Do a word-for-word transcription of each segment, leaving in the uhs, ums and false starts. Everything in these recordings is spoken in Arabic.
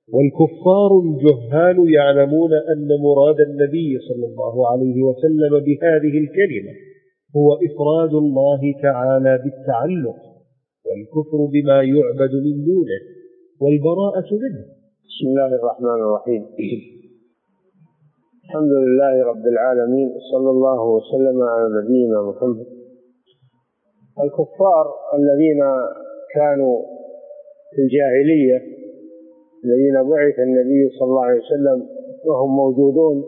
والكفار الجهال يعلمون أن مراد النبي صلى الله عليه وسلم بهذه الكلمة هو إفراد الله تعالى بالتعلق، والكفر بما يعبد من دونه، والبراءة منه. بسم الله الرحمن الرحيم. الحمد لله رب العالمين، صلى الله وسلم على نبينا محمد. الكفار الذين كانوا في الجاهلية الذين بعث النبي صلى الله عليه وسلم وهم موجودون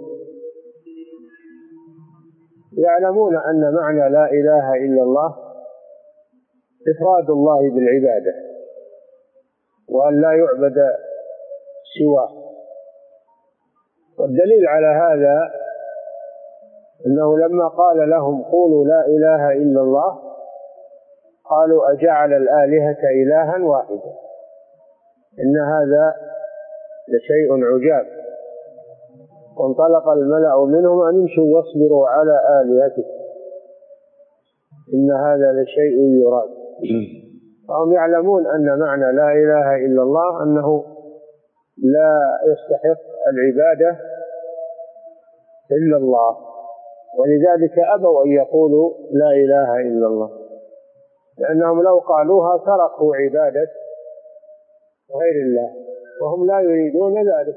يعلمون أن معنى لا إله إلا الله إفراد الله بالعبادة، وأن لا يعبد سواه. والدليل على هذا أنه لما قال لهم قولوا لا إله إلا الله قالوا أجعل الآلهة إلها واحدا إن هذا لشيء عجاب. وانطلق الملأ منهم أن امشوا واصبروا على آلهتكم إن هذا لشيء يراد. فهم يعلمون أن معنى لا إله إلا الله أنه لا يستحق العبادة إلا الله، ولذلك أبوا أن يقولوا لا إله إلا الله، لأنهم لو قالوها تركوا عبادة غير الله، وهم لا يريدون ذلك.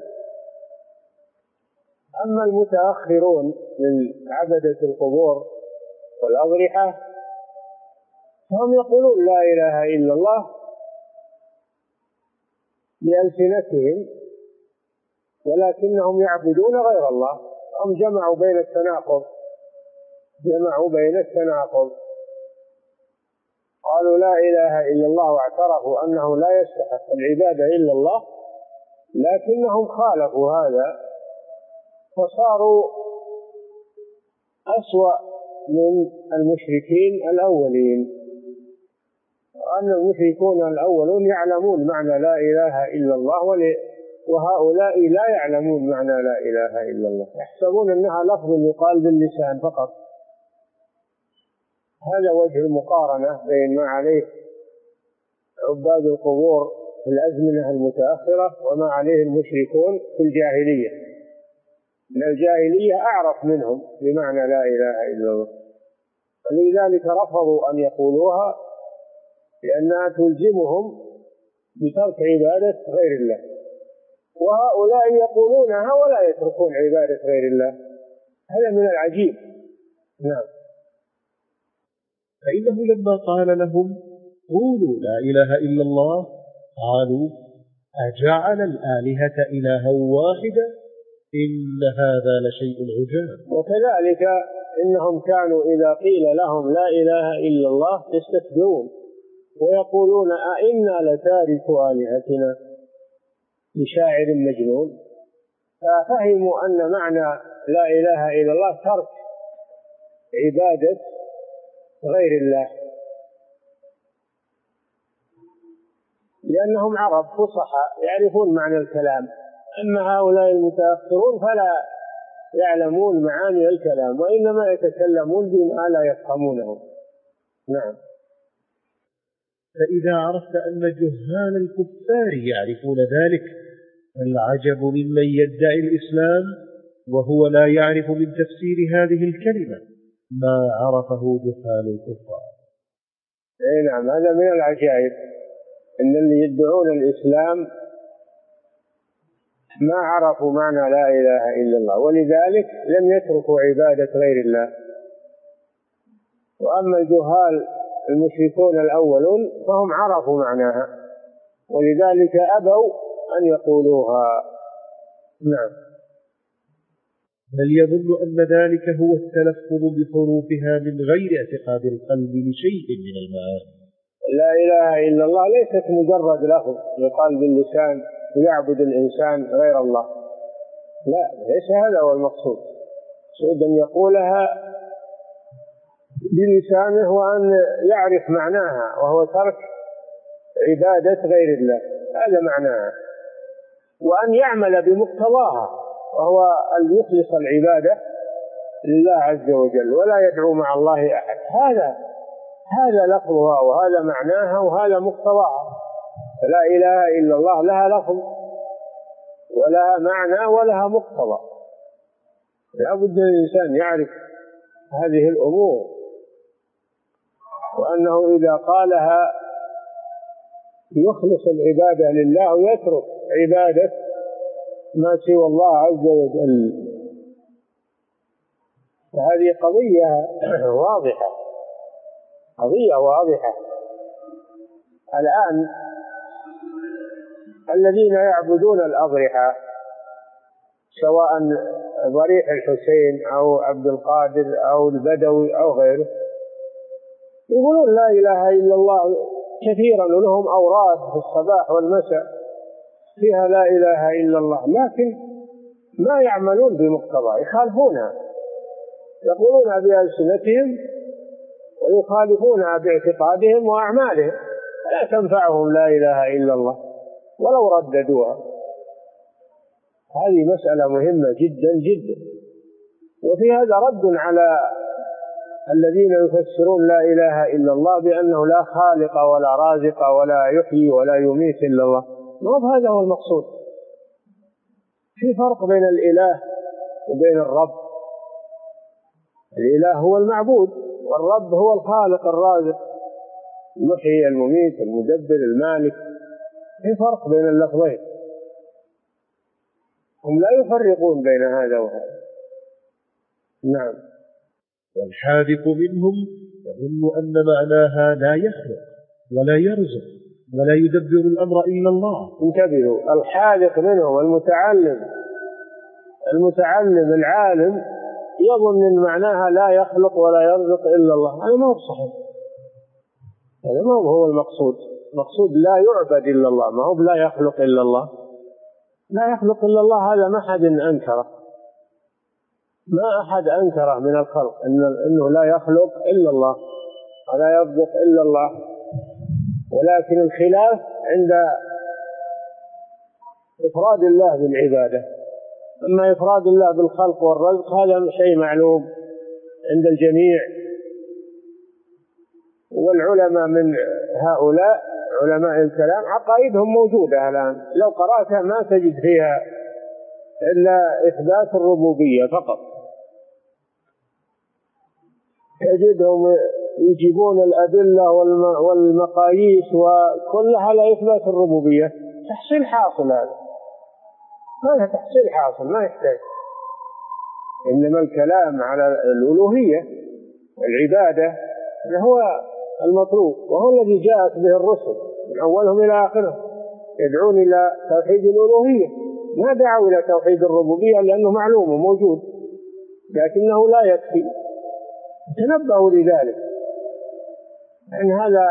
أما المتأخرون من عبدة القبور والأضرحة فهم يقولون لا إله إلا الله بألسنتهم، ولكنهم يعبدون غير الله. هم جمعوا بين التناقض جمعوا بين التناقض قالوا لا إله إلا الله واعترفوا أنه لا يستحق العبادة إلا الله، لكنهم خالفوا هذا فصاروا أسوأ من المشركين الأولين. وأن المشركون الأولون يعلمون معنى لا إله إلا الله، وهؤلاء لا يعلمون معنى لا إله إلا الله، يحسبون أنها لفظ يقال باللسان فقط. هذا وجه المقارنة بين ما عليه عباد القبور في الأزمنة المتأخرة وما عليه المشركون في الجاهلية. من الجاهلية أعرف منهم بمعنى لا إله إلا الله، ولذلك رفضوا أن يقولوها لأنها تلزمهم بترك عبادة غير الله، وهؤلاء يقولونها ولا يتركون عبادة غير الله. هذا من العجيب. نعم. فإنه لما قال لهم قولوا لا إله إلا الله قالوا أجعل الآلهة إلها واحدا إن هذا لشيء عجاب. وكذلك إنهم كانوا إذا قيل لهم لا إله إلا الله يستكبرون ويقولون أئنا لتاركوا آلهتنا لشاعر مجنون. ففهموا أن معنى لا إله إلا الله ترك عبادة غير الله، لأنهم عرب فصحى يعرفون معنى الكلام. أما هؤلاء المتأخرون فلا يعلمون معاني الكلام، وإنما يتكلمون بما لا يفهمونه. نعم. فإذا عرفت أن جهال الكفار يعرفون ذلك فالعجب ممن يدعي الإسلام وهو لا يعرف من تفسير هذه الكلمة ما عرفه جهال الكفار. أي نعم، هذا من العجائب إن اللي يدعون الإسلام ما عرفوا معنى لا إله إلا الله، ولذلك لم يتركوا عبادة غير الله. وأما الجهال المشركون الأولون فهم عرفوا معناها، ولذلك أبوا أن يقولوها. نعم. بل يظن أن ذلك هو التلفظ بحروفها من غير اعتقاد القلب لشيء من المعاني. لا إله إلا الله ليست مجرد لفظ يقال باللسان ويعبد الإنسان غير الله، لا، ليس هذا هو المقصود. المقصود أن يقولها بلسانه وأن يعرف معناها، وهو ترك عبادة غير الله، هذا معناها، وأن يعمل بمقتضاها، وهو أن يخلص العبادة لله عز وجل ولا يدعو مع الله أحد. هذا هذا لفظها وهذا معناها وهذا مقتضاها. فلا إله إلا الله لها لفظ ولها معنى ولها مقتضى. لا بد الإنسان يعرف هذه الأمور، وأنه إذا قالها يخلص العبادة لله ويترك عبادة ما سوى الله عز وجل. هذه قضية واضحة، قضية واضحة. الآن الذين يعبدون الأضرحة سواء ضريح الحسين أو عبد القادر أو البدوي أو غيره يقولون لا إله إلا الله كثيرا، ولهم أوراد في الصباح والمساء فيها لا إله إلا الله، لكن ما يعملون بمقتضى، يخالفونها، يقولونها بألسنتهم ويخالفونها باعتقادهم وأعمالهم، لا تنفعهم لا إله إلا الله ولو رددوها. هذه مسألة مهمة جدا جدا. وفي هذا رد على الذين يفسرون لا إله إلا الله بأنه لا خالق ولا رازق ولا يحيي ولا يميت إلا الله. ما هذا هو المقصود. في فرق بين الإله وبين الرب. الإله هو المعبود، والرب هو الخالق الرازق المحيي المميت المدبر المالك. في فرق بين اللفظين، هم لا يفرقون بين هذا وهذا. نعم. والحاذق منهم يظن أن معناها لا يخلق ولا يرزق ولا يدبر الأمر إلا الله. انتبهوا، الحاذق منهم المتعلم المتعلم العالم يظن أن معناها لا يخلق ولا يرزق إلا الله. هذا ما هو صحيح، هذا ما هو المقصود. المقصود لا يعبد إلا الله، ما هو لا يخلق إلا الله. لا يخلق إلا الله هذا ما أحد أنكره، ما أحد أنكره من الخلق إنه لا يخلق إلا الله ولا يرزق إلا الله، ولكن الخلاف عند إفراد الله بالعبادة. أما إفراد الله بالخلق والرزق هذا شيء معلوم عند الجميع. والعلماء من هؤلاء علماء الكلام عقائدهم موجودة الآن، لو قرأتها ما تجد فيها إلا إثبات الربوبية فقط. تجدهم يجيبون الأدلة والمقاييس وكلها على إثبات الربوبية. تحصيل حاصل، هذا هذا تحصيل حاصل ما يحتاج. إنما الكلام على الألوهية والعبادة هو المطلوب، وهو الذي جاءت به الرسل من أولهم إلى آخرهم، يدعون إلى توحيد الألوهية، ما دعوا إلى توحيد الربوبية لأنه معلوم وموجود لكنه لا يكفي. تنبهوا لذلك، أن هذا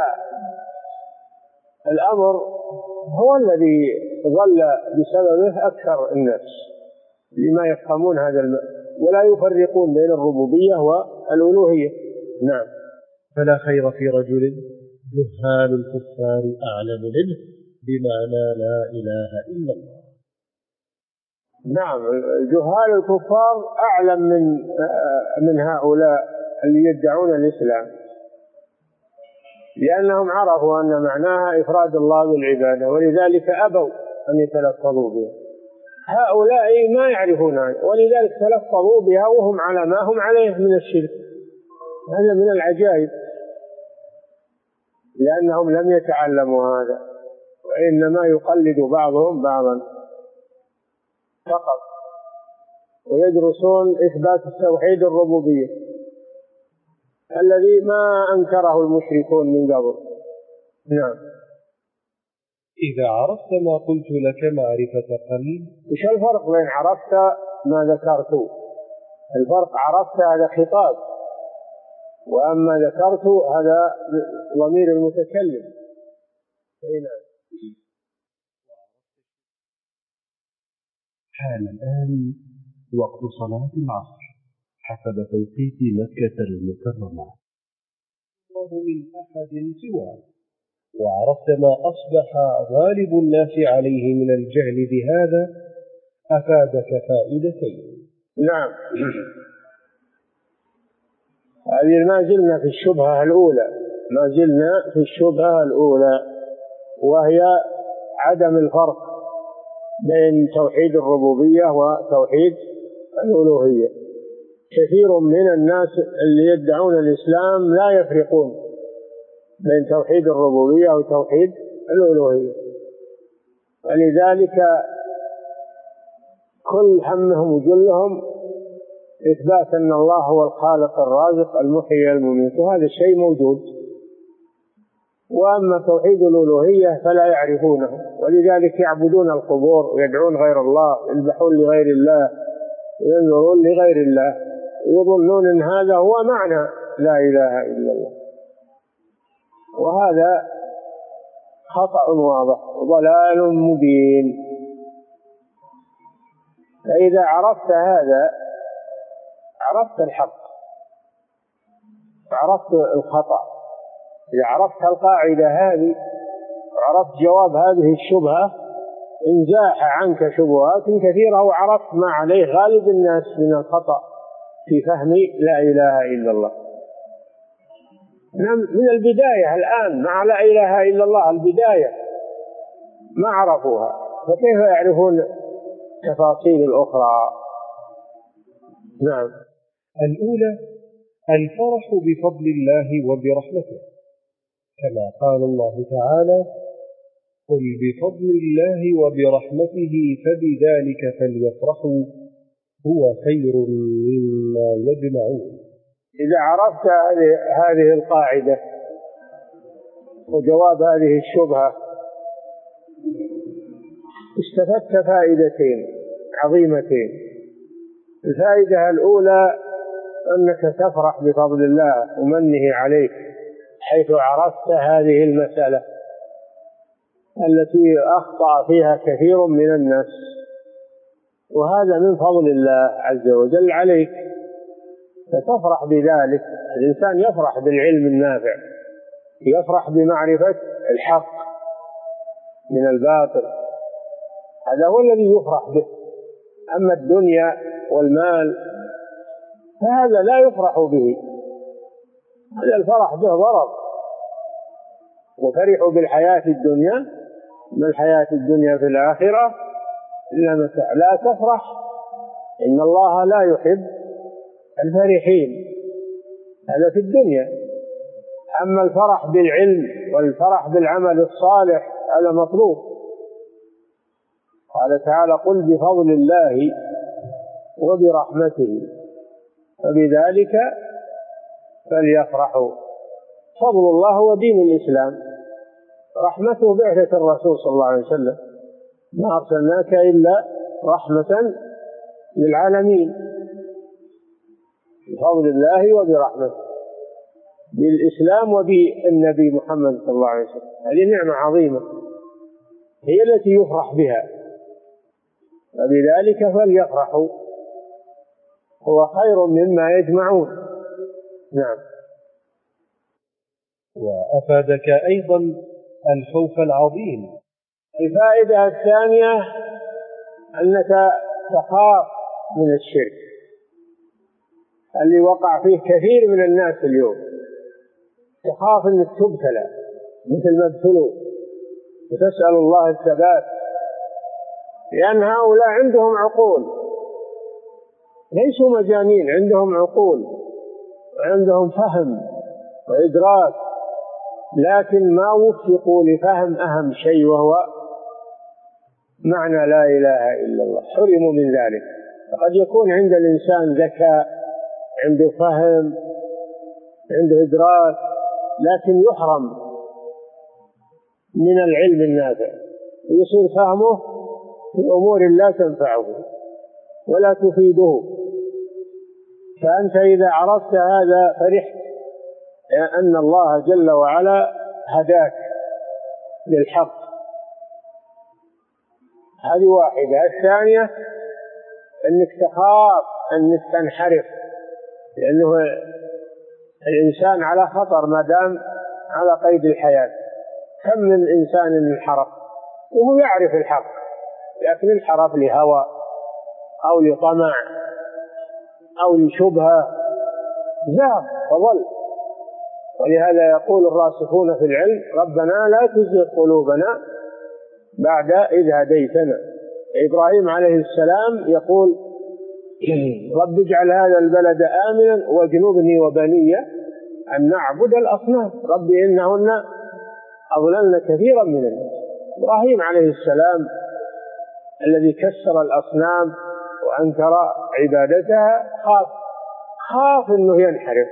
الأمر هو الذي ظل بسببه أكثر الناس لما يفهمون هذا الم... ولا يفرقون بين الربوبية والألوهية. نعم. فلا خير في رجل جهال الكفار أعلم منه بمعنى لا إله إلا الله. نعم، جهال الكفار أعلم من من هؤلاء اللي يدعون الإسلام، لأنهم عرفوا أن معناها إفراد الله بالعبادة، ولذلك أبوا أن يتلفظوا بها. هؤلاء ما يعرفون، ولذلك تلفظوا بها وهم على ما هم عليه من الشرك. هذا من العجائب، لأنهم لم يتعلموا هذا، وإنما يقلد بعضهم بعضا فقط، ويدرسون إثبات التوحيد الربوبية الذي ما أنكره المشركون من قبل. نعم. إذا عرفت ما قلت لك معرفة قلب. إيش الفرق بين عرفت ما ذكرت؟ الفرق عرفت هذا خطاب، وأما ذكرت هذا ضمير المتكلم. نعم. حان الآن وقت صلاة العصر حسب توقيت مكة المكرمة. الله من أحد سواه، وعرفت ما أصبح غالب الناس عليه من الجهل بهذا أفادك فائدتين. نعم. هذه ما زلنا في الشبهة الأولى، ما زلنا في الشبهة الأولى وهي عدم الفرق بين توحيد الربوبية وتوحيد الألوهية. كثير من الناس اللي يدعون الإسلام لا يفرقون بين توحيد الربوبية وتوحيد الألوهية، ولذلك كل همهم وجلهم إثبات أن الله هو الخالق الرازق المحيي المميت، وهذا الشيء موجود. وأما توحيد الألوهية فلا يعرفونه، ولذلك يعبدون القبور ويدعون غير الله، يذبحون لغير الله، ينظرون لغير الله، يظنون أن هذا هو معنى لا إله إلا الله، وهذا خطأ واضح وضلال مبين. فإذا عرفت هذا عرفت الحق، عرفت الخطأ. إذا عرفت القاعدة هذه وعرفت جواب هذه الشبهة انزاح عنك شبهات كثيرة، وعرفت ما عليه غالب الناس من الخطأ في فهم لا إله إلا الله. من البداية الآن مع لا إله إلا الله البداية ما عرفوها، فكيف يعرفون تفاصيل الأخرى؟ نعم. الأولى الفرح بفضل الله وبرحمته، كما قال الله تعالى: قل بفضل الله وبرحمته فبذلك فليفرحوا هو خير مما يجمعون. إذا عرفت هذه القاعدة وجواب هذه الشبهة استفدت فائدتين عظيمتين. الفائدة الأولى أنك تفرح بفضل الله ومنه عليك، حيث عرفت هذه المسألة التي أخطأ فيها كثير من الناس، وهذا من فضل الله عز وجل عليك، فتفرح بذلك. الإنسان يفرح بالعلم النافع، يفرح بمعرفة الحق من الباطل، هذا هو الذي يفرح به. أما الدنيا والمال فهذا لا يفرح به، هذا الفرح به ضرر. وفرحوا بالحياة الدنيا، ما الحياة الدنيا في الآخرة إلا متاع. لا تفرح، إن الله لا يحب الفرحين، هذا في الدنيا. أما الفرح بالعلم والفرح بالعمل الصالح هذا مطلوب. قال تعالى: قل بفضل الله وبرحمته فبذلك فليفرحوا. فضل الله هو دين الإسلام، رحمته بعثة الرسول صلى الله عليه وسلم، ما أرسلناك إلا رحمة للعالمين. بفضل الله وبرحمته، بالإسلام وبالنبي محمد صلى الله عليه وسلم، هذه نعمة عظيمة هي التي يفرح بها، وبذلك فليفرحوا هو خير مما يجمعون. نعم. وأفادك أيضا الخوف العظيم. الفائدة الثانية أنك تخاف من الشرك اللي وقع فيه كثير من الناس اليوم، تخاف أنك تبتلى مثل ما ابتلوا، وتسأل الله الثبات، لأن هؤلاء عندهم عقول، ليسوا مجانين، عندهم عقول وعندهم فهم وإدراك، لكن ما وفقوا لفهم أهم شيء وهو معنى لا إله إلا الله، حرموا من ذلك. فقد يكون عند الإنسان ذكاء، عنده فهم، عنده إدراك، لكن يحرم من العلم النافع، ويصير فهمه في أمور لا تنفعه ولا تفيده. فأنت إذا عرفت هذا فرحت أن الله جل وعلا هداك للحق. هذه واحدة. الثانية أنك تخاف أنك تنحرف، لأنه الإنسان على خطر ما دام على قيد الحياة. كم من إنسان انحرف وهو يعرف الحق، لكن انحرف لهوى أو لطمع أو لشبهة، زاغ فضل. ولهذا يقول الراسخون في العلم: ربنا لا تزغ قلوبنا بعد إذ هديتنا، إبراهيم عليه السلام يقول رب اجعل هذا البلد آمنا واجنبني وبني أن نعبد الأصنام رب إنهن أضللن كثيرا من الناس. إبراهيم عليه السلام الذي كسر الأصنام وأنكر عبادتها خاف خاف أنه ينحرف،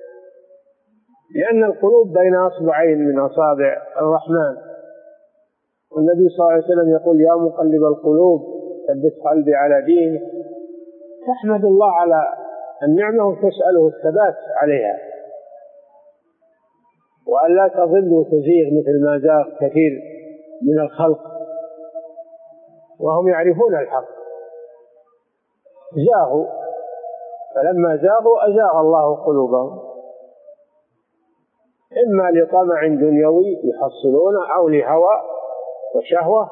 لأن القلوب بين أصبعين من أصابع الرحمن، والنبي صلى الله عليه وسلم يقول يا مقلب القلوب ثبت قلبي على دينك. تحمد الله على النعمة وتسأله الثبات عليها، وأن لا تضل وتزيغ مثل ما زاغ كثير من الخلق وهم يعرفون الحق، زاغوا، فلما زاغوا أزاغ الله قلوبهم، إما لطمع دنيوي يحصلونه أو لهوى وشهوة،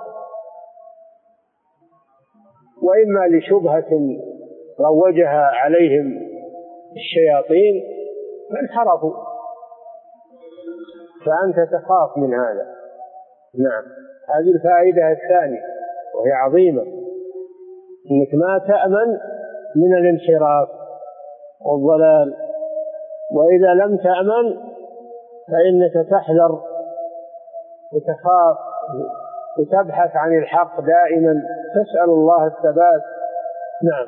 وإما لشبهة روجها عليهم الشياطين فانحرفوا، فأنت تخاف من هذا. نعم، هذه الفائدة الثانية وهي عظيمة، إنك ما تأمن من الانحراف والضلال، وإذا لم تأمن فإنك تحذر وتخاف وتبحث عن الحق دائما، تسأل الله الثبات. نعم.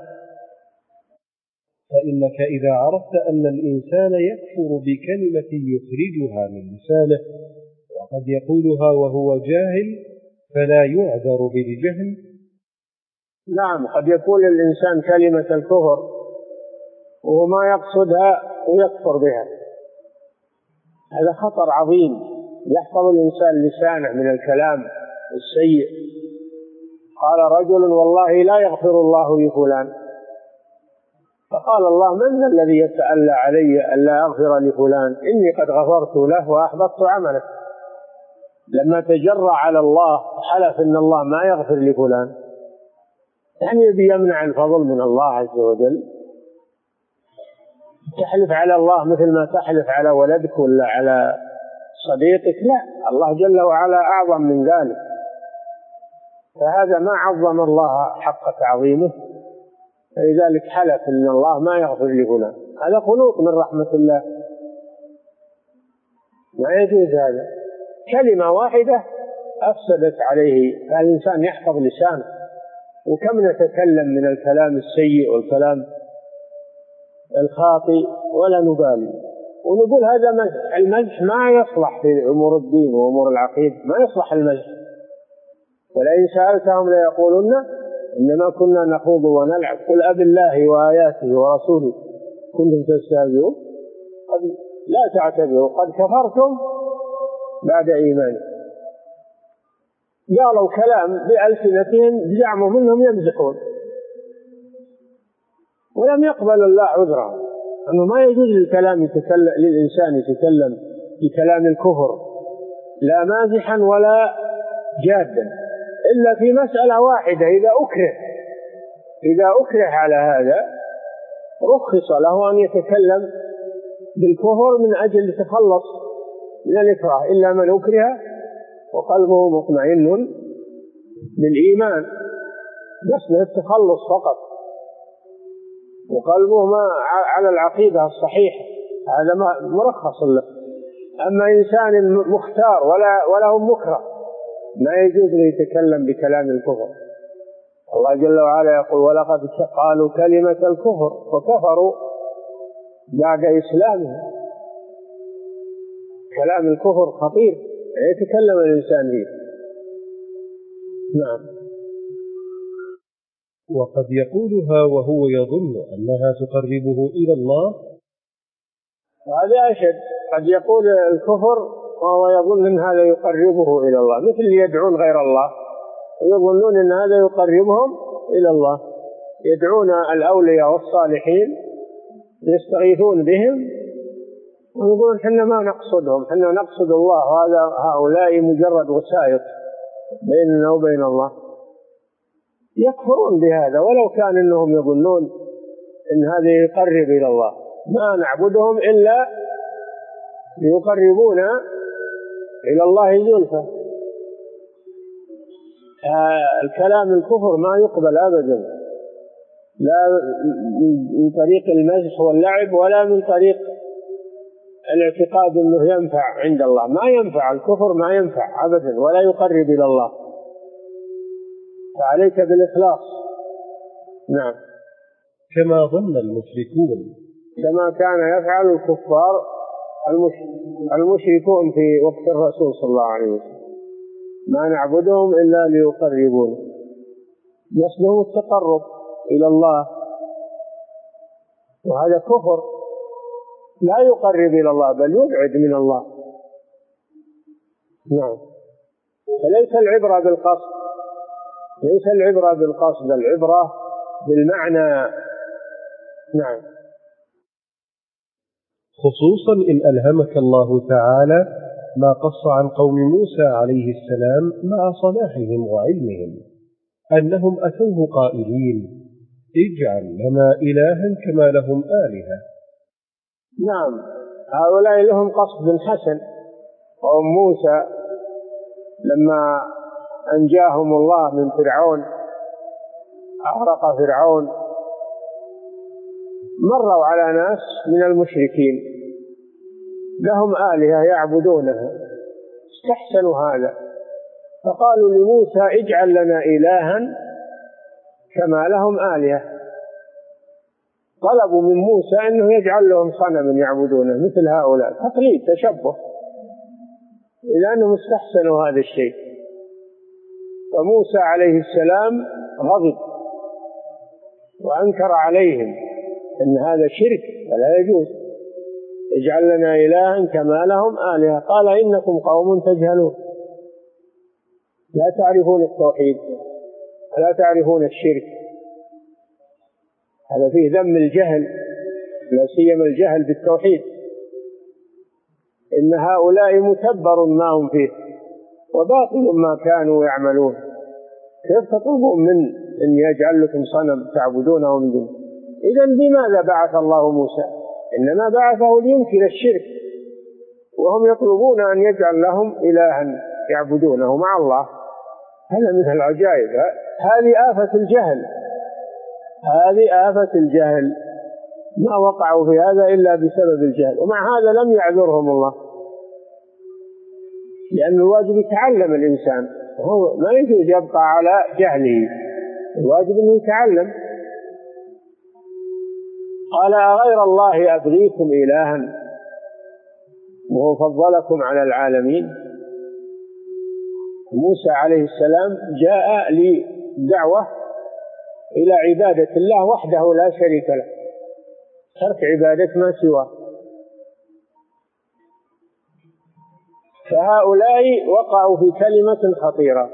فإنك إذا عرفت أن الإنسان يكفر بكلمة يخرجها من لسانه وقد يقولها وهو جاهل فلا يعذر بالجهل. نعم، قد يقول الإنسان كلمة الكفر وهو ما يقصدها ويكفر بها، هذا خطر عظيم. يحفظ الإنسان لسانه من الكلام السيء. قال رجل والله لا يغفر الله لفلان، فقال الله من ذا الذي يتألى علي ألا أغفر لفلان إني قد غفرت له وأحبطت عمله. لما تجرأ على الله حلف إن الله ما يغفر لفلان، يعني يبي يمنع الفضل من الله عز وجل. تحلف على الله مثل ما تحلف على ولدك ولا على صديقك؟ لا، الله جل وعلا أعظم من ذلك، فهذا ما عظم الله حق تعظيمه، فلذلك حلف إن الله ما يغفر لفلان. هذا خلوق من رحمة الله، ما يجوز هذا. كلمة واحدة أفسدت عليه، فالإنسان يحفظ لسانه. وكم نتكلم من الكلام السيء والكلام الخاطئ ولا نبالي، ونقول هذا مزح. المزح ما يصلح في أمور الدين وأمور العقيدة، ما يصلح المزح. ولئن سألتهم ليقولن إنما كنا نخوض ونلعب قل أب الله وآياته ورسوله كنتم تستهزئون قد لا تعتذروا قد كفرتم بعد إيمانكم. قالوا كلام بألسنتهم زعموا منهم يمزحون، ولم يقبل الله عذرهم، أنه ما يجوز للكلام يتكلم للإنسان يتكلم بكلام الكفر لا مازحا ولا جادا، إلا في مسألة واحدة، إذا أكره إذا أكره على هذا رخص له أن يتكلم بالكفر من أجل يتخلص من الإكراه، إلا من أكره وقلبه مطمئن بالإيمان، بس التخلص فقط وقلبه ما على العقيدة الصحيحة، هذا مرخص له. أما إنسان مختار ولا وله مكره ما يجوز له يتكلم بكلام الكفر. الله جل وعلا يقول ولقد قالوا كلمة الكفر وكفروا بعد إسلامهم. كلام الكفر خطير يتكلم الإنسان به. نعم. وقد يقولها وهو يظن أنها تقربه إلى الله، وهذا أشد. قد يقول الكفر وهو يظن أن هذا يقربه إلى الله، مثل اللي يدعون غير الله ويظنون أن هذا يقربهم إلى الله، يدعون الأولياء والصالحين يستغيثون بهم ويقولون حنا ما نقصدهم، حنا نقصد الله، وهذا هؤلاء مجرد وسائط بيننا وبين الله. يكفرون بهذا ولو كان إنهم يظنون أن هذا يقرب إلى الله. ما نعبدهم إلا ليقربونا إلى الله زلفى. الكلام الكفر ما يقبل أبدا، لا من طريق المزح واللعب ولا من طريق الاعتقاد أنه ينفع عند الله. ما ينفع الكفر، ما ينفع أبدا ولا يقرب إلى الله، فعليك بالإخلاص. نعم. كما ظن المشركون، كما كان يفعل الكفار المشركون في وقت الرسول صلى الله عليه وسلم، ما نعبدهم إلا ليقربون، يصلهم التقرب إلى الله، وهذا كفر لا يقرب إلى الله بل يبعد من الله. نعم. فليس العبرة بالقصد، ليس العبرة بالقصد، العبرة بالمعنى. نعم. خصوصا إن ألهمك الله تعالى ما قص عن قوم موسى عليه السلام مع صلاحهم وعلمهم أنهم أتوه قائلين اجعل لنا إلها كما لهم آلهة. نعم، هؤلاء لهم قصد حسن. قوم موسى لما أنجاهم الله من فرعون، أغرق فرعون، مروا على ناس من المشركين لهم آلهة يعبدونها، استحسنوا هذا، فقالوا لموسى اجعل لنا إلها كما لهم آلهة. طلبوا من موسى أنه يجعل لهم صنما يعبدونه مثل هؤلاء، تقليد، تشبه، لأنهم استحسنوا هذا الشيء. فموسى عليه السلام غضب وأنكر عليهم أن هذا شرك ولا يجوز، اجعل لنا إلها كما لهم آلهة. قال إنكم قوم تجهلون، لا تعرفون التوحيد ولا تعرفون الشرك. هذا فيه ذم الجهل، لا سيما الجهل بالتوحيد. إن هؤلاء متبر ما هم فيه وباطل ما كانوا يعملون. كيف تطلبون من أن يجعل لكم صنم تعبدونه من دونه؟ إذن بماذا بعث الله موسى؟ إنما بعثه لينكر الشرك، وهم يطلبون أن يجعل لهم إلها يعبدونه مع الله. هذا من العجائب. هذه آفة الجهل، هذه آفة الجهل، ما وقعوا في هذا إلا بسبب الجهل، ومع هذا لم يعذرهم الله، لأن الواجب يتعلم الإنسان، هو ما يجوز يبقى على جهله، الواجب أنه يتعلم. قال أغير الله أبغيكم إلها وهو فضلكم على العالمين. موسى عليه السلام جاء لدعوة إلى عبادة الله وحده لا شريك له، ترك عبادة ما سواه. فهؤلاء وقعوا في كلمة خطيرة،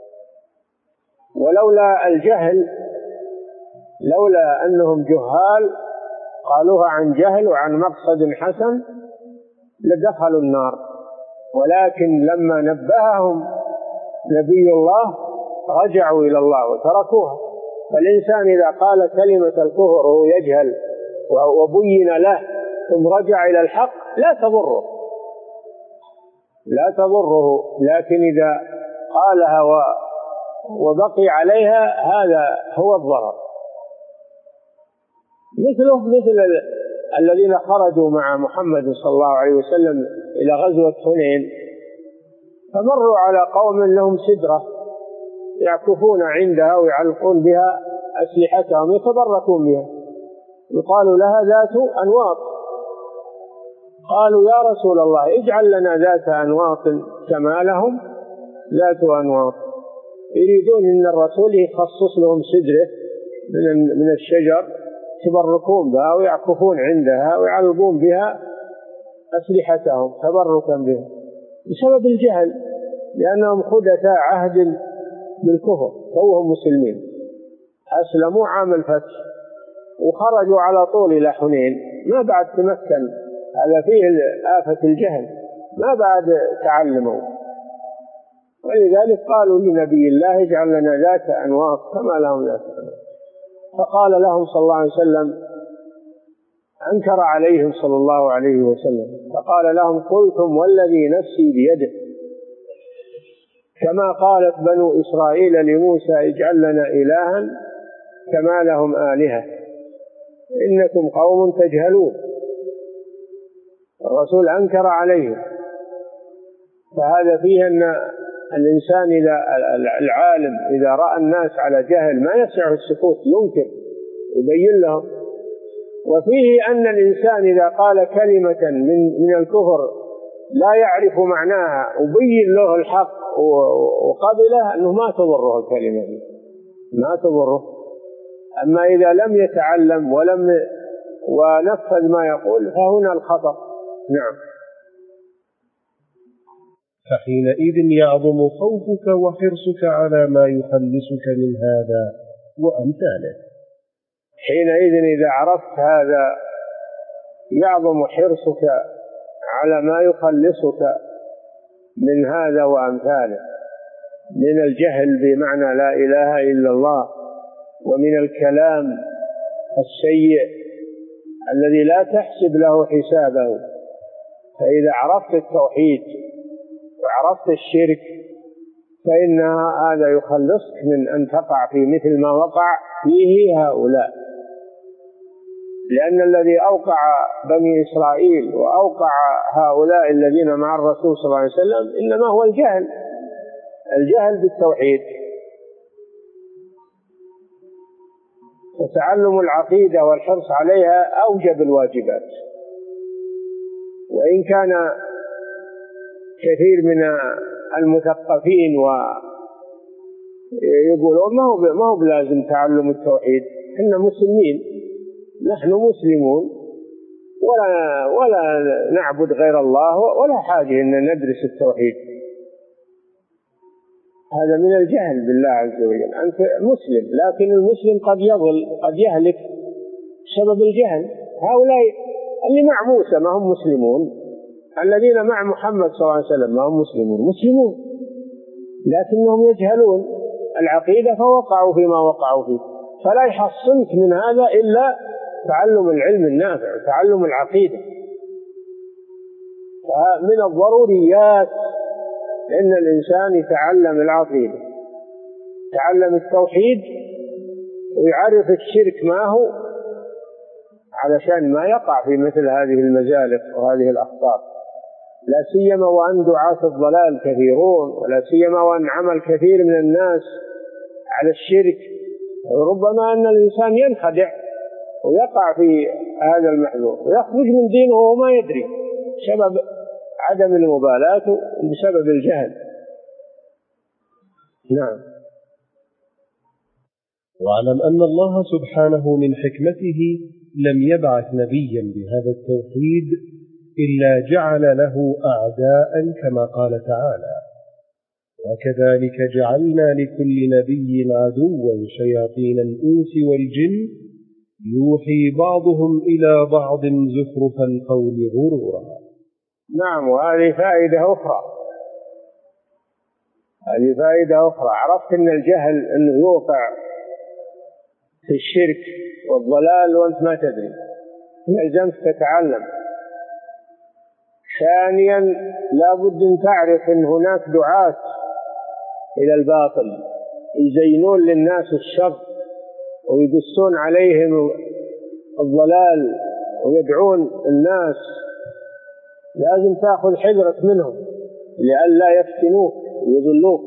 ولولا الجهل، لولا أنهم جهال قالوها عن جهل وعن مقصد حسن لدخلوا النار، ولكن لما نبههم نبي الله رجعوا إلى الله وتركوها. فالإنسان إذا قال كلمة الكفر وهو يجهل وبين له ثم رجع إلى الحق لا تضره، لا تضره، لكن إذا قالها وبقي عليها هذا هو الضرر. مثله مثل الذين خرجوا مع محمد صلى الله عليه وسلم إلى غزوة حنين، فمروا على قوم لهم سدرة يعكفون عندها ويعلقون بها أسلحتهم يتبركون بها، يقال لها ذات أنواط. قالوا يا رسول الله اجعل لنا ذات أنواط كما لهم ذات أنواط. يريدون أن الرسول يخصص لهم سدرة من الشجر يتبركون بها ويعكفون عندها ويعلقون بها أسلحتهم تبركا بها، بسبب الجهل، لأنهم خدثاء عهد بالكفر، توهم مسلمين، أسلموا عام الفتح وخرجوا على طول إلى حنين، ما بعد تمكن. هذا فيه آفة الجهل، ما بعد تعلموا. ولذلك قالوا لنبي الله اجعل لنا ذات أنواط كما لهم ذات أنواط. فقال لهم صلى الله عليه وسلم، أنكر عليهم صلى الله عليه وسلم، فقال لهم قلتم والذي نفسي بيده كما قالت بنو إسرائيل لموسى اجعل لنا إلها كما لهم آلهة إنكم قوم تجهلون. الرسول أنكر عليهم. فهذا فيه أن الإنسان إذا العالم إذا رأى الناس على جهل ما يسعه السكوت، ينكر يبين لهم. وفيه أن الإنسان إذا قال كلمة من من الكفر لا يعرف معناها وبين له الحق وقبله أنه ما تضره الكلمة دي، ما تضره. أما إذا لم يتعلم ولم ونفذ ما يقول فهنا الخطأ. نعم. فحينئذ يعظم خوفك وحرصك على ما يخلصك من هذا وأمثاله. حينئذ إذا عرفت هذا يعظم حرصك على ما يخلصك من هذا وأمثاله، من الجهل بمعنى لا إله إلا الله، ومن الكلام السيء الذي لا تحسب له حسابه. فإذا عرفت التوحيد وعرفت الشرك فإن هذا يخلصك من أن تقع في مثل ما وقع فيه هؤلاء. لأن الذي أوقع بني إسرائيل وأوقع هؤلاء الذين مع الرسول صلى الله عليه وسلم إنما هو الجهل، الجهل بالتوحيد. وتعلم العقيدة والحرص عليها أوجب الواجبات. وإن كان كثير من المثقفين ويقولون ما هو ما هو بلازم تعلم التوحيد، إحنا مسلمين، نحن مسلمون ولا ولا نعبد غير الله ولا حاجة أن ندرس التوحيد. هذا من الجهل بالله عز وجل. أنت مسلم لكن المسلم قد يضل قد يهلك بسبب الجهل. هؤلاء اللي مع موسى ما هم مسلمون، الذين مع محمد صلى الله عليه وسلم ما هم مسلمون، مسلمون لكنهم يجهلون العقيدة فوقعوا فيما وقعوا فيه. فلا يحصنك من هذا إلا تعلم العلم النافع وتعلم العقيدة. فمن الضروريات أن الإنسان يتعلم العقيدة، يتعلم التوحيد ويعرف الشرك ما هو، علشان ما يقع في مثل هذه المزالق وهذه الأخطار. لا سيما وأن دعاة الضلال كثيرون، ولا سيما وأن عمل كثير من الناس على الشرك. ربما أن الإنسان ينخدع ويقع في هذا المحذور ويخرج من دينه وما يدري بسبب عدم المبالاة وبسبب الجهل. نعم. واعلم أن الله سبحانه من حكمته لم يبعث نبيا بهذا التوحيد إلا جعل له أعداء كما قال تعالى: وكذلك جعلنا لكل نبي عدوا شياطين الإنس والجن يوحي بعضهم إلى بعض زخرف القول غرورا. نعم. وهذه فائدة أخرى، هذه فائدة أخرى. عرفت أن الجهل أنه يوقع في الشرك والضلال وأنت ما تدري، يلزمك تتعلم. ثانيا لا بد أن تعرف أن هناك دعاة إلى الباطل يزينون للناس الشر ويدسون عليهم الضلال ويدعون الناس. لازم تأخذ حذرك منهم لئلا يفتنوك ويضلوك.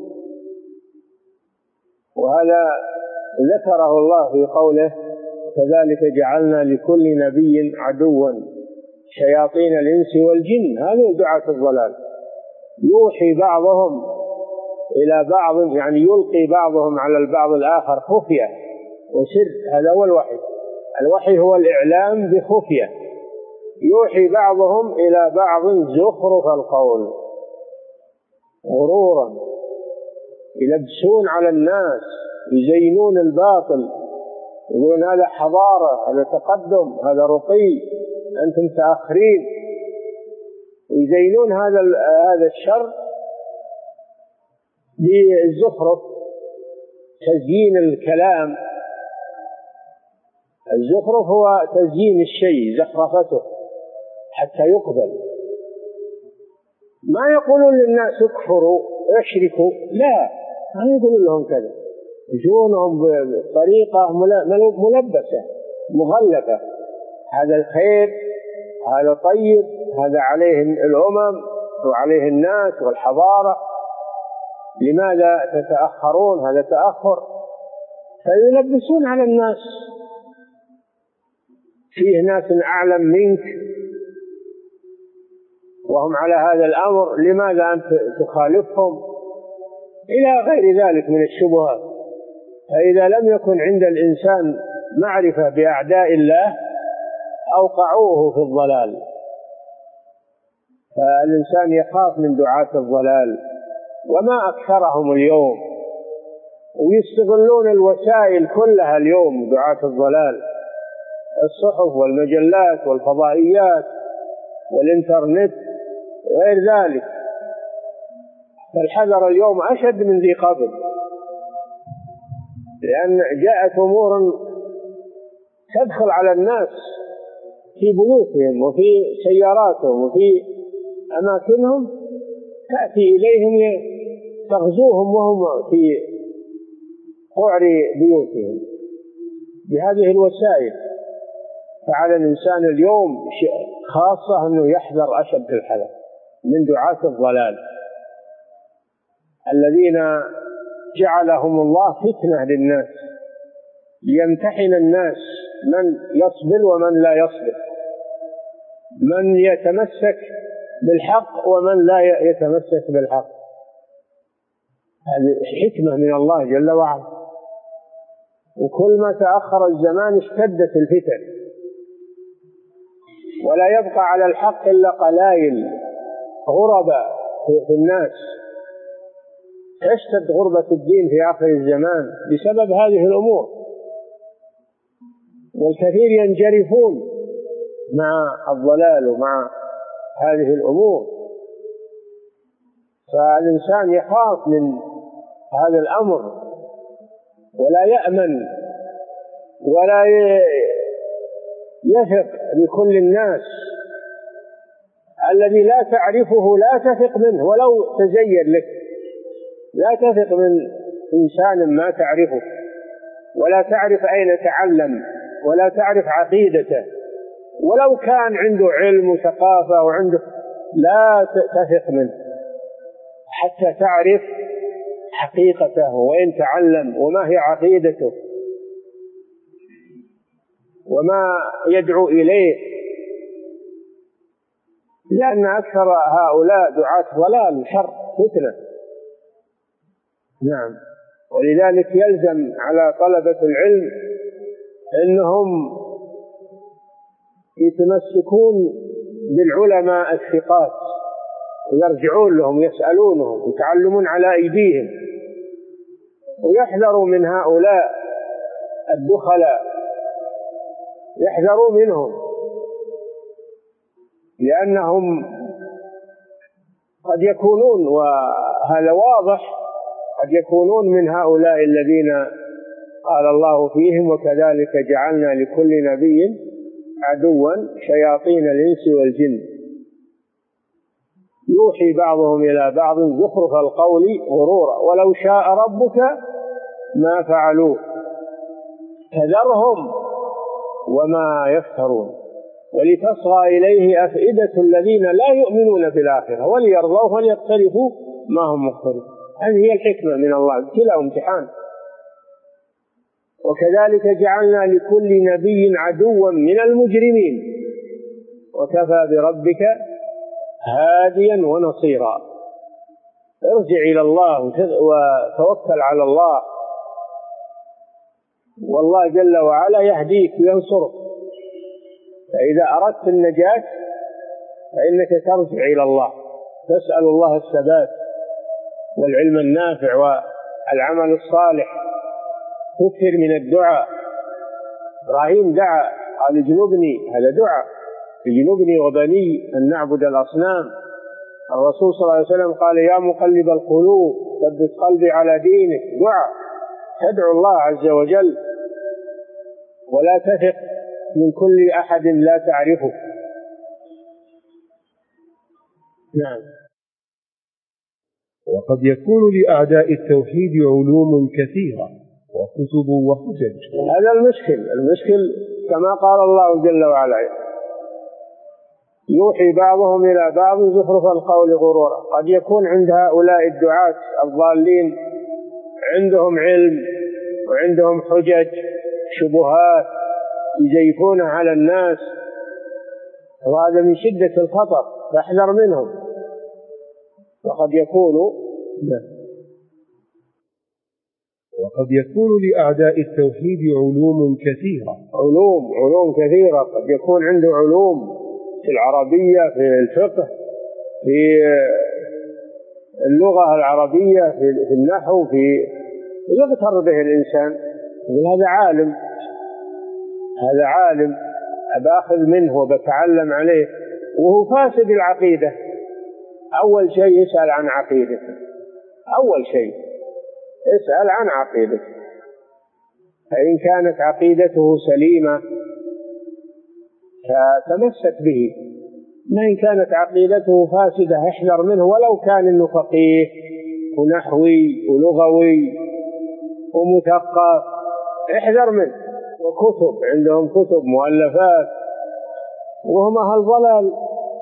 وهذا ذكره الله في قوله: كذلك جعلنا لكل نبي عدوا شياطين الإنس والجن. هذه دعاة الضلال يوحي بعضهم إلى بعض، يعني يلقي بعضهم على البعض الآخر خفية وسر. هذا هو الوحي. الوحي هو الإعلام بخفية. يوحي بعضهم إلى بعض زخرف القول غرورا، يلبسون على الناس، يزينون الباطل، يقولون هذا حضارة، هذا تقدم، هذا رقي، أنتم متأخرين، ويزينون هذا هذا الشر بالزخرف، تزيين الكلام. الزخرف هو تزيين الشيء، زخرفته حتى يقبل. ما يقولون للناس اكفروا يشركوا، لا، ما يقولون لهم كذا، يجونهم بطريقة ملبسة مغلفة، هذا الخير، هذا طيب، هذا عليه الأمم وعليه الناس والحضارة، لماذا تتأخرون؟ هذا تأخر. فيلبسون على الناس، فيه ناس أعلم منك وهم على هذا الأمر، لماذا أنت تخالفهم؟ إلى غير ذلك من الشبهات. فإذا لم يكن عند الإنسان معرفة بأعداء الله أوقعوه في الضلال. فالإنسان يخاف من دعاة الضلال، وما أكثرهم اليوم، ويستغلون الوسائل كلها اليوم دعاة الضلال، الصحف والمجلات والفضائيات والإنترنت غير ذلك. فالحذر اليوم أشد من ذي قبل، لأن جاءت أمور تدخل على الناس في بيوتهم وفي سياراتهم وفي أماكنهم، تأتي إليهم تغزوهم وهم في قعر بيوتهم بهذه الوسائل. فعلى الإنسان اليوم خاصة أنه يحذر أشد الحذر من دعاة الضلال الذين جعلهم الله فتنة للناس، ليمتحن الناس من يصبر ومن لا يصبر، من يتمسك بالحق ومن لا يتمسك بالحق. هذه حكمة من الله جل وعلا. وكل ما تأخر الزمان اشتدت الفتن، ولا يبقى على الحق إلا قلائل غرباء في الناس. تشتد غربة الدين في آخر الزمان بسبب هذه الأمور، والكثير ينجرفون مع الضلال ومع هذه الأمور. فالإنسان يخاف من هذا الأمر، ولا يأمن ولا يثق بكل الناس. الذي لا تعرفه لا تثق منه ولو تزين لك، لا تثق من إنسان ما تعرفه، ولا تعرف أين تعلم، ولا تعرف عقيدته، ولو كان عنده علم وثقافة وعنده، لا تثق منه حتى تعرف حقيقته وإن تعلم وما هي عقيدته وما يدعو إليه. لأن أكثر هؤلاء دعاة ضلال شر فتنة. نعم. ولذلك يلزم على طلبة العلم أنهم يتمسكون بالعلماء الثقات، ويرجعون لهم يسألونهم ويتعلمون على أيديهم، ويحذروا من هؤلاء الدخلاء، يحذروا منهم، لأنهم قد يكونون، وهذا واضح، قد يكونون من هؤلاء الذين قال الله فيهم: وكذلك جعلنا لكل نبي عدوا شياطين الإنس والجن يوحي بعضهم إلى بعض زخرف القول غرورا ولو شاء ربك ما فعلوه فذرهم وما يفترون ولتصغى إليه أفئدة الذين لا يؤمنون بالآخرة وليرضوا وليقترفوا ما هم مقترفون. هذه هي الحكمة من الله، ابتلاء وامتحان. وكذلك جعلنا لكل نبي عدوا من المجرمين وكفى بربك هاديا ونصيرا. ارجع إلى الله وتوكل على الله، والله جل وعلا يهديك وينصرك. فإذا أردت النجاة فإنك ترجع إلى الله، تسأل الله الثبات والعلم النافع والعمل الصالح، تكثر من الدعاء. إبراهيم دعا قال: اجنبني، هذا دعاء، اجنبني وبني أن نعبد الأصنام. الرسول صلى الله عليه وسلم قال: يا مقلب القلوب ثبت قلبي على دينك. دعاء، تدعو الله عز وجل، ولا تثق من كل أحد لا تعرفه. نعم. وقد يكون لأعداء التوحيد علوم كثيرة وكتب وحجج. هذا المشكل المشكل كما قال الله جل وعلا: يوحي بعضهم إلى بعض زخرف القول غرورا. قد يكون عند هؤلاء الدعاة الضالين عندهم علم وعندهم حجج شبهات يزيفونها على الناس، وهذا من شدة الخطر، فاحذر منهم. وقد يكون وقد يكون لأعداء التوحيد علوم كثيرة علوم علوم كثيرة قد يكون عنده علوم في العربية، في الفقه، في اللغة العربية، في النحو، في يغتر به الإنسان يقول هذا عالم، هذا عالم أباخذ منه وبتعلم عليه، وهو فاسد العقيدة. أول شيء يسأل عن عقيدته، أول شيء اسأل عن عقيدته، فإن كانت عقيدته سليمة فتمسك به، ما إن كانت عقيدته فاسدة احذر منه، ولو كان إنه فقيه ونحوي ولغوي ومثقف احذر منه. وكتب عندهم كتب مؤلفات وهم أهل ضلال،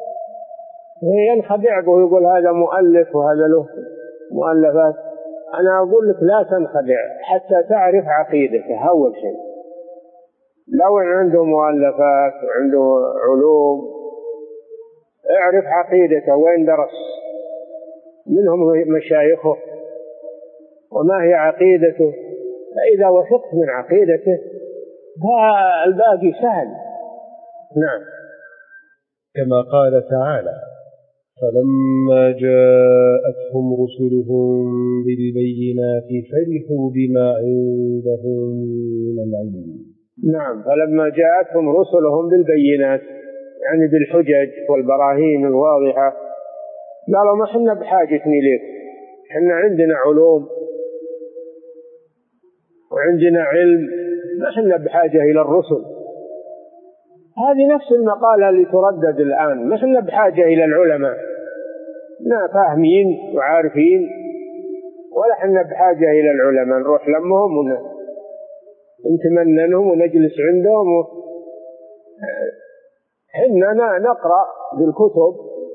ينخدع به ويقول هذا مؤلف وهذا له مؤلفات. أنا أقول لك لا تنخدع حتى تعرف عقيدته أول شيء. لو عنده مؤلفات وعنده علوم اعرف عقيدته وين درس، منهم مشايخه وما هي عقيدته، فإذا وثقت من عقيدته فالباقي سهل. نعم. كما قال تعالى: فلما جاءتهم رسلهم بالبينات فرحوا بما عندهم من العلم. نعم، فلما جاءتهم رسلهم بالبينات يعني بالحجج والبراهين الواضحة قالوا ما حنا بحاجة إليك، حنا عندنا علوم وعندنا علم، ما حنا بحاجة إلى الرسل. هذه نفس المقالة اللي تردد الآن، ما حنا بحاجة إلى العلماء، نا فاهمين وعارفين، ولا حنا بحاجة إلى العلماء نروح لمهم ونتمننهم ونجلس عندهم و... حنا نقرأ بالكتب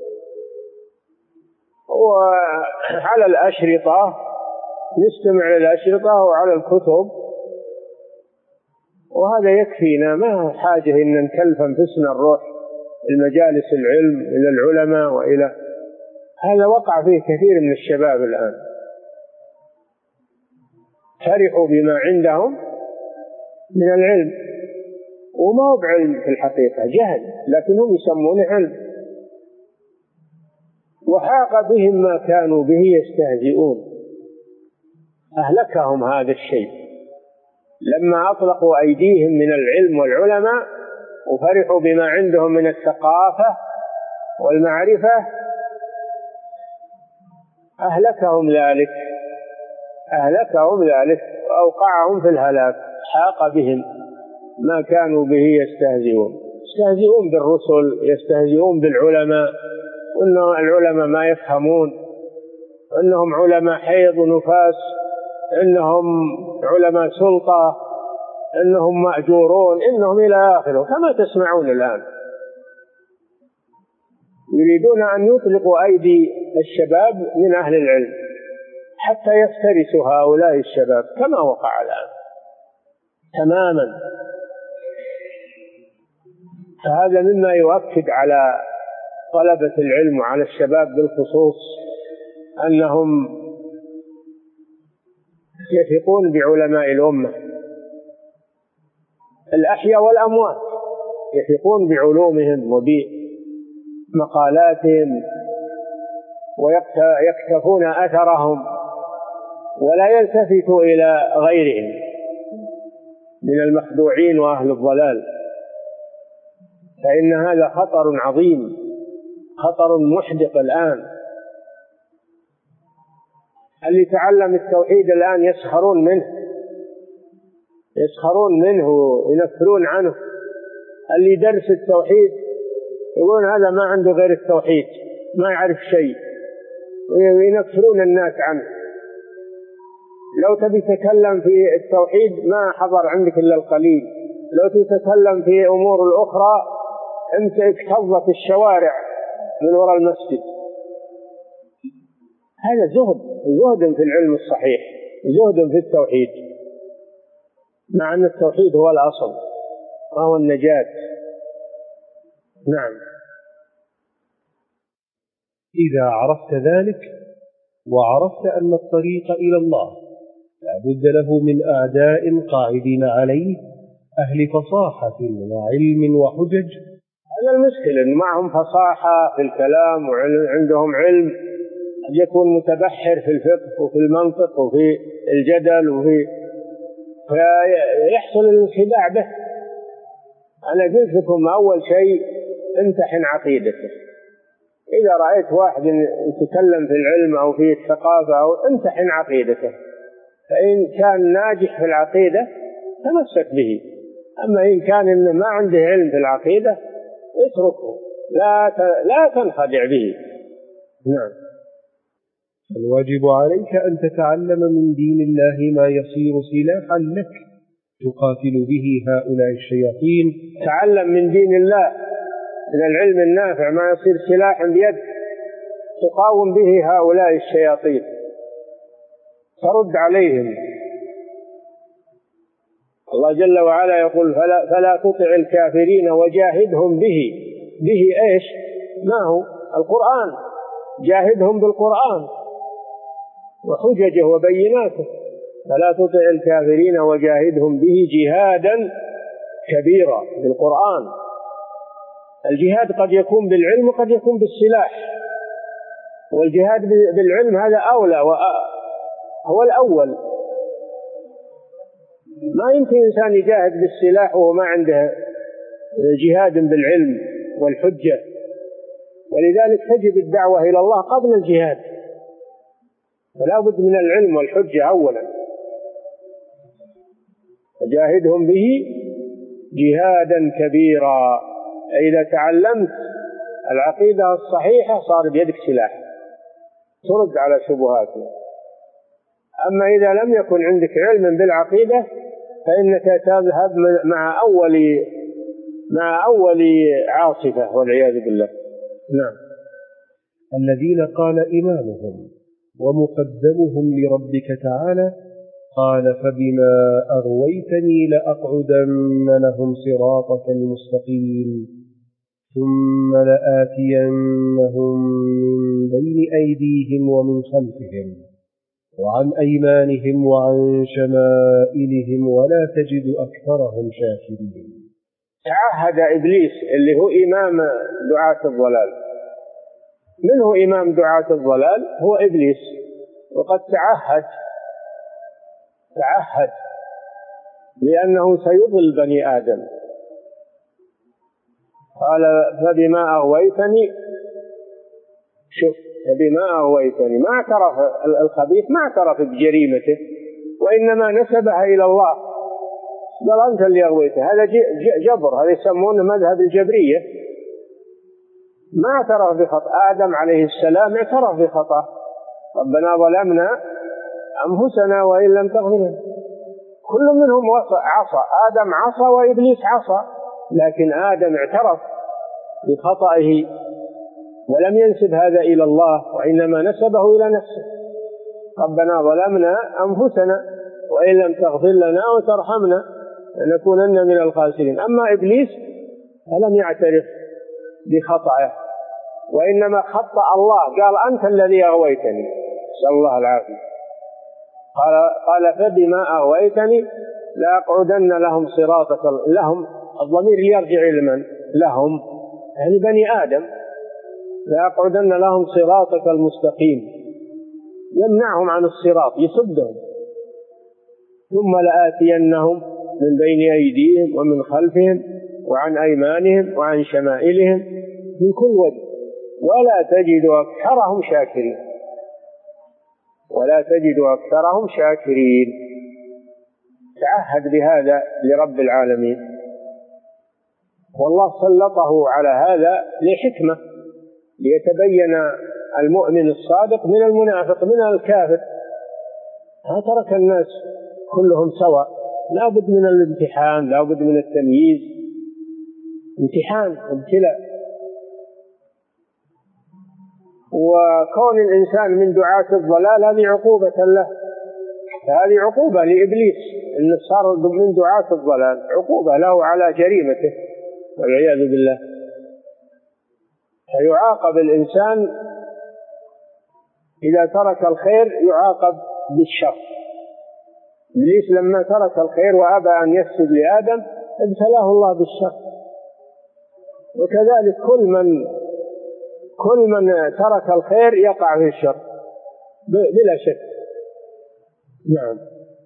وعلى الأشرطة، نستمع للأشرطة وعلى الكتب، وهذا يكفينا، ما حاجة إن نكلف أنفسنا نروح المجالس العلم إلى العلماء وإلى هذا. وقع فيه كثير من الشباب الآن، فرحوا بما عندهم من العلم وما هو بعلم في الحقيقة، جهل، لكنهم يسمونه علم. وحاق بهم ما كانوا به يستهزئون، أهلكهم هذا الشيء لما أطلقوا أيديهم من العلم والعلماء وفرحوا بما عندهم من الثقافة والمعرفة، أهلكهم ذلك أهلكهم ذلك وأوقعهم في الهلاك. حاق بهم ما كانوا به يستهزئون، يستهزئون بالرسل، يستهزئون بالعلماء، وأن العلماء ما يفهمون، أنهم علماء حيض ونفاس، إنهم علماء سلطة، إنهم مأجورون، إنهم إلى آخره، كما تسمعون الآن. يريدون أن يطلقوا أيدي الشباب من أهل العلم حتى يفترسوا هؤلاء الشباب كما وقع الآن تماما. فهذا مما يؤكد على طلبة العلم وعلى الشباب بالخصوص أنهم يثقون بعلماء الأمة الأحياء والأموات، يثقون بعلومهم وبمقالاتهم ويكتفون أثرهم ولا يلتفتوا إلى غيرهم من المخدوعين وأهل الضلال، فإن هذا خطر عظيم، خطر محدق. الآن اللي تعلم التوحيد الآن يسخرون منه يسخرون منه وينفرون عنه. اللي درس التوحيد يقولون هذا ما عنده غير التوحيد، ما يعرف شيء، وينفرون الناس عنه. لو تبي تتكلم في التوحيد ما حضر عندك إلا القليل، لو تتكلم في أمور الأخرى أنت اكتظت الشوارع من وراء المسجد. هذا زهد، زهد في العلم الصحيح، زهد في التوحيد، مع أن التوحيد هو الأصل وهو النجاة. نعم. إذا عرفت ذلك وعرفت أن الطريق إلى الله لا بد له من أعداء قاعدين عليه أهل فصاحة وعلم وحجج. هذا المشكلة، إن معهم فصاحة في الكلام وعندهم علم، قد يكون متبحر في الفقه وفي المنطق وفي الجدل وفي، فيحصل الانخداع به. أنا قلت لكم أول شيء امتحن عقيدته. إذا رأيت واحد يتكلم في العلم أو في الثقافة أو امتحن عقيدته، فإن كان ناجح في العقيدة تمسك به، أما إن كان إنه ما عنده علم في العقيدة اتركه، لا لا تنخدع به. نعم. الواجب عليك أن تتعلم من دين الله ما يصير سلاحا لك تقاتل به هؤلاء الشياطين. تعلم من دين الله، من العلم النافع ما يصير سلاحا بيدك تقاوم به هؤلاء الشياطين، ترد عليهم. الله جل وعلا يقول فلا, فلا تطع الكافرين وجاهدهم به. به ايش؟ ما هو القرآن، جاهدهم بالقرآن وحججه وبيناته. فلا تطع الكافرين وجاهدهم به جهادا كبيرا بالقرآن. الجهاد قد يكون بالعلم وقد يكون بالسلاح، والجهاد بالعلم هذا أولى وهو الأول. ما يمكن إنسان يجاهد بالسلاح وهو ما عنده جهاد بالعلم والحجة، ولذلك تجب الدعوة إلى الله قبل الجهاد، فلا بد من العلم والحجة أولا. فجاهدهم به جهادا كبيرا. إذا تعلمت العقيدة الصحيحة صار بيدك سلاح ترد على شبهاتهم. أما إذا لم يكن عندك علم بالعقيدة فإنك تذهب مع أول مع أول عاصفة والعياذ بالله. نعم. الذين قال إمامهم ومقدمهم لربك تعالى قال فبما أغويتني لأقعدن لهم صراطك المستقيم ثم لآتينهم من بين أيديهم ومن خلفهم وعن أيمانهم وعن شمائلهم ولا تجد أكثرهم شاكرين. تعهد إبليس اللي هو إمام دعاة الضلال. من هو إمام دعاة الضلال؟ هو إبليس. وقد تعهد تعهد لأنه سيضل بني آدم. قال فبما أغويتني، شوف فبما أغويتني، ما اعترف الخبيث، ما اعترف بجريمته وإنما نسبها إلى الله، قال أنت اللي أغويته. هذا جبر، هذا يسمونه مذهب الجبرية. ما اعترف بخطأ. آدم عليه السلام اعترف بخطأ، ربنا ظلمنا أنفسنا وإن لم تغفر لنا. كل منهم عصى، آدم عصى وإبليس عصى، لكن آدم اعترف بخطئه ولم ينسب هذا إلى الله وإنما نسبه إلى نفسه. ربنا ظلمنا أنفسنا وإن لم تغفر لنا وترحمنا لنكونن من الخاسرين. أما إبليس فلم يعترف بخطئه وإنما خطأ الله، قال أنت الذي أغويتني، نسأل الله العافية. قال, قال فبما أغويتني لأقعدن لهم صراطك. لهم الضمير يرجع إلى من؟ لهم يعني بني آدم. لأقعدن لهم صراطك المستقيم، يمنعهم عن الصراط، يصدهم. ثم لآتينهم من بين أيديهم ومن خلفهم وعن أيمانهم وعن شمائلهم من كل وجه ولا تجد أكثرهم شاكرين. ولا تجد أكثرهم شاكرين. تعهد بهذا لرب العالمين، والله سلطه على هذا لحكمة، ليتبين المؤمن الصادق من المنافق من الكافر. ما ترك الناس كلهم سواء، لا بد من الامتحان، لا بد من التمييز، امتحان ابتلاء. وكون الإنسان من دعاة الضلال هذه عقوبة له، هذه عقوبة لإبليس إنه صار من دعاة الضلال، عقوبة له على جريمته والعياذ بالله. فيعاقب الإنسان إذا ترك الخير، يعاقب بالشر. إبليس لما ترك الخير وأبى أن يسجد لآدم ابتلاه الله بالشر. وكذلك كل من كل من ترك الخير يقع في الشر بلا شك. نعم.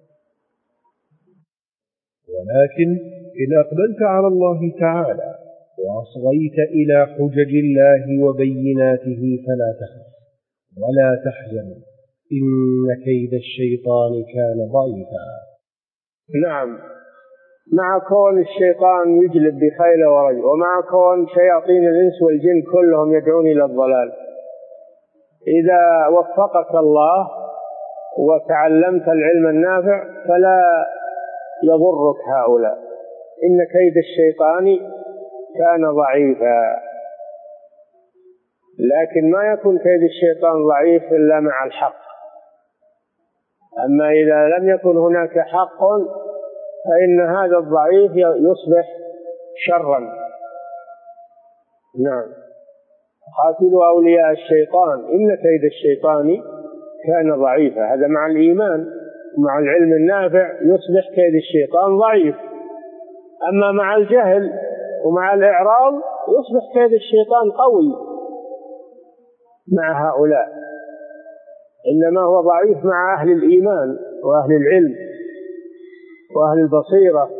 ولكن إن أقبلت على الله تعالى وأصغيت إلى حجج الله وبيناته فلا تخف ولا تحزن، إن كيد الشيطان كان ضعيفا. نعم، مع كون الشيطان يجلب بخيل ورجل، ومع كون شياطين الإنس والجن كلهم يدعون إلى الضلال، إذا وفقك الله وتعلمت العلم النافع فلا يضرك هؤلاء. إن كيد الشيطان كان ضعيفا. لكن ما يكون كيد الشيطان ضعيف إلا مع الحق. أما إذا لم يكن هناك حق فإن هذا الضعيف يصبح شرا. نعم. قاتلوا أولياء الشيطان إن كيد الشيطان كان ضعيفا. هذا مع الإيمان ومع العلم النافع يصبح كيد الشيطان ضعيف. أما مع الجهل ومع الإعراض يصبح كيد الشيطان قوي مع هؤلاء. إنما هو ضعيف مع أهل الإيمان وأهل العلم وأهل البصيرة